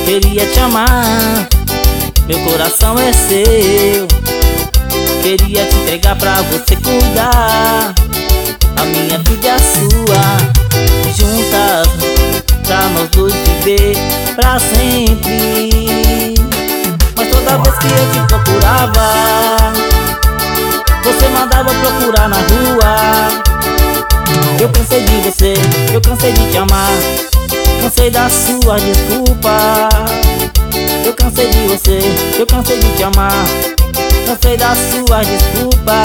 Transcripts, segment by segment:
Queria te amar, meu coração é seu. Queria te entregar pra você cuidar. A minha vida é a sua, juntas, pra nós dois viver pra sempre. Mas toda vez que eu te procurava, você mandava procurar na rua. Eu cansei de você, eu cansei de te amar, cansei da sua desculpa. Eu cansei de você, eu cansei de te amar, cansei da sua desculpa.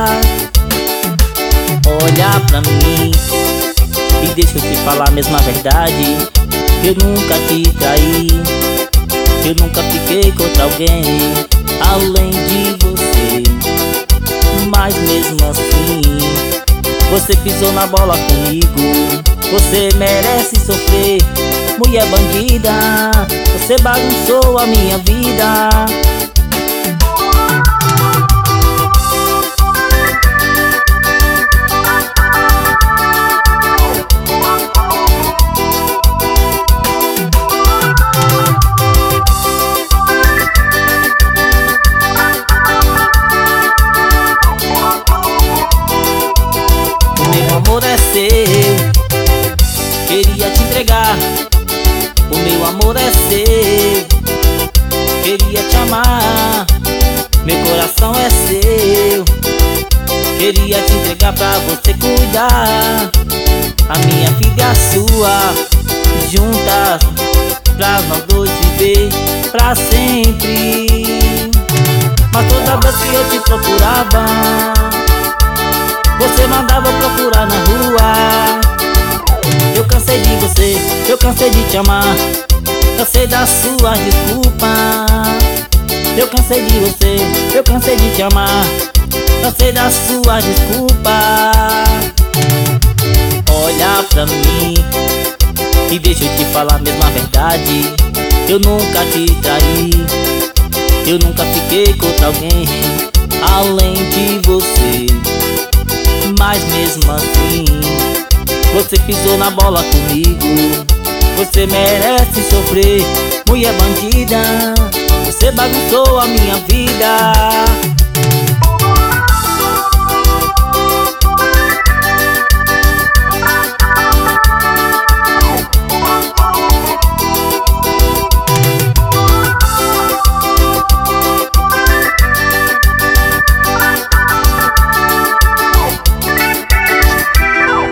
Olha pra mim e deixa eu te falar a mesma verdade. Eu nunca te traí, eu nunca fiquei com outra alguém além de você. Mas mesmo assim, você pisou na bola comigo. Você merece sofrer, mulher bandida. Você bagunçou a minha vida. O meu amor é seu, queria te entregar. O meu amor é seu, queria te amar. Meu coração é seu, queria te entregar pra você cuidar. A minha vida é a sua, juntas, pra nós dois viver pra sempre. Mas toda vez que eu te procurava, você mandava procurar na rua. Eu cansei de você, eu cansei de te amar, cansei da sua desculpa. Eu cansei de você, eu cansei de te amar, cansei da sua desculpa. Olha pra mim e deixa eu te falar a mesma verdade. Eu nunca te traí, eu nunca fiquei com outra alguém além de você. Mas mesmo assim, você pisou na bola comigo. Você merece sofrer, mulher bandida. Você bagunçou a minha vida.